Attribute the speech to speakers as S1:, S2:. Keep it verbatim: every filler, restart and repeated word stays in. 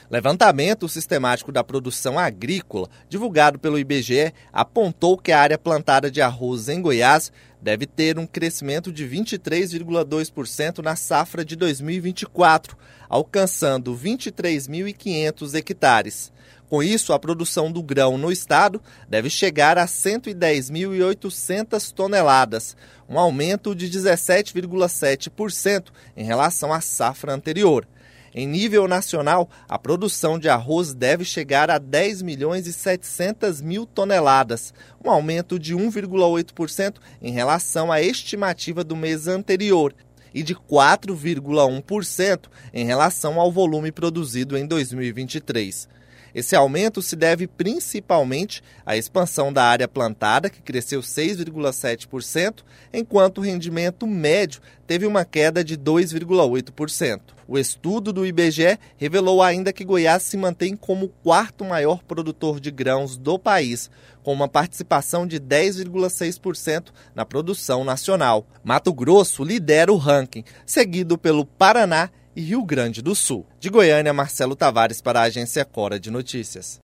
S1: Levantamento sistemático da produção agrícola, divulgado pelo I B G E, apontou que a área plantada de arroz em Goiás deve ter um crescimento de vinte e três vírgula dois por cento na safra de dois mil e vinte e quatro, alcançando vinte e três mil e quinhentos hectares. Com isso, a produção do grão no estado deve chegar a cento e dez mil e oitocentas toneladas, um aumento de dezessete vírgula sete por cento em relação à safra anterior. Em nível nacional, a produção de arroz deve chegar a dez milhões e setecentas mil toneladas, um aumento de um vírgula oito por cento em relação à estimativa do mês anterior e de quatro vírgula um por cento em relação ao volume produzido em dois mil e vinte e três. Esse aumento se deve principalmente à expansão da área plantada, que cresceu seis vírgula sete por cento, enquanto o rendimento médio teve uma queda de dois vírgula oito por cento. O estudo do I B G E revelou ainda que Goiás se mantém como o quarto maior produtor de grãos do país, com uma participação de dez vírgula seis por cento na produção nacional. Mato Grosso lidera o ranking, seguido pelo Paraná e Rio Grande do Sul. De Goiânia, Marcelo Tavares para a Agência Cora de Notícias.